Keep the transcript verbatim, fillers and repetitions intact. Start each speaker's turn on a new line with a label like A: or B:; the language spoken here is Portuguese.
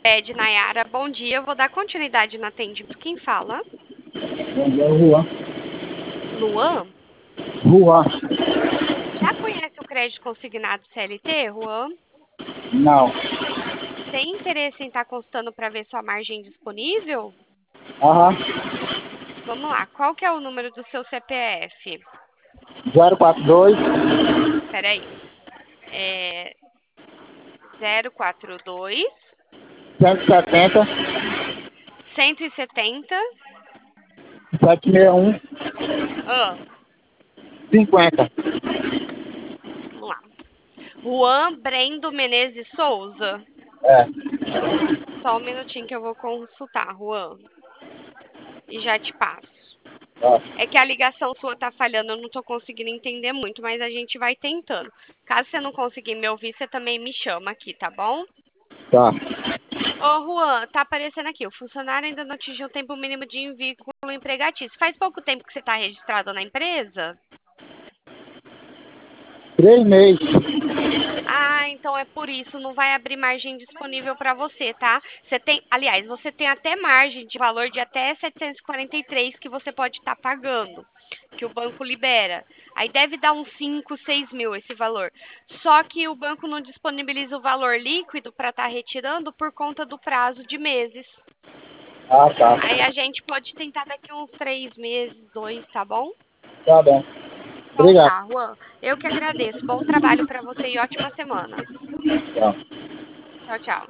A: É de Nayara, bom dia. Eu vou dar continuidade no atendimento. Quem fala?
B: Bom dia, Juan.
A: Luan?
B: Juan.
A: Já conhece o crédito consignado C L T, Juan?
B: Não.
A: Tem interesse em estar consultando para ver sua margem disponível?
B: Aham.
A: Vamos lá, qual que é o número do seu C P F?
B: zero quatro dois.
A: Peraí. É zero quatro dois,
B: cento e setenta.
A: cento e setenta.
B: sete seis um.
A: Ah,
B: cinquenta.
A: vamos lá. Juan Brendo Menezes Souza.
B: É.
A: Só um minutinho que eu vou consultar, Juan. E já te passo.
B: Tá.
A: É que a ligação sua tá falhando, eu não tô conseguindo entender muito, mas a gente vai tentando. Caso você não conseguir me ouvir, você também me chama aqui, tá bom?
B: Tá.
A: Ô, Juan, tá aparecendo aqui. O funcionário ainda não atingiu o tempo mínimo de envio empregatício. Faz pouco tempo que você tá registrado na empresa?
B: Três meses.
A: Ah, então é por isso, não vai abrir margem disponível para você, tá? Você tem, aliás, você tem até margem de valor de até setecentos e quarenta e três que você pode estar pagando, que o banco libera. Aí deve dar uns cinco, seis mil esse valor. Só que o banco não disponibiliza o valor líquido para estar retirando por conta do prazo de meses.
B: Ah, tá.
A: Aí a gente pode tentar daqui uns três meses, dois, tá bom?
B: Tá bom.
A: Então
B: Obrigado.
A: tá, Juan. Eu que agradeço. Bom trabalho para você e ótima semana.
B: Tchau.
A: Tchau, tchau.